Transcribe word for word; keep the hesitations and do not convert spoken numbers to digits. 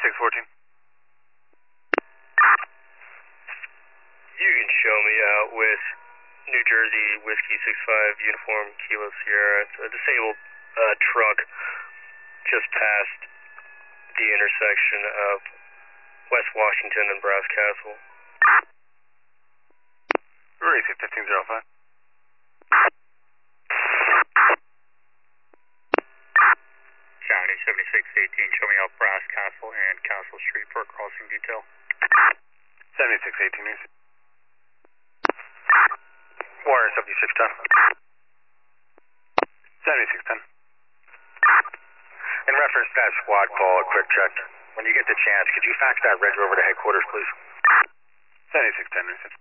seventy-six fourteen. You can show me out with New Jersey Whiskey six five Uniform Kilo Sierra. It's a disabled uh, truck just past the intersection of West Washington and Brass Castle. Racing fifteen oh five. County seventy-six eighteen, show me out Brass Castle and Castle Street for a crossing detail. seventy-six eighteen. Wire seventy-six ten. seventy-six ten. In reference to that squad call, a quick check. When you get the chance, could you fax that reg over to headquarters, please? seventy-six ten.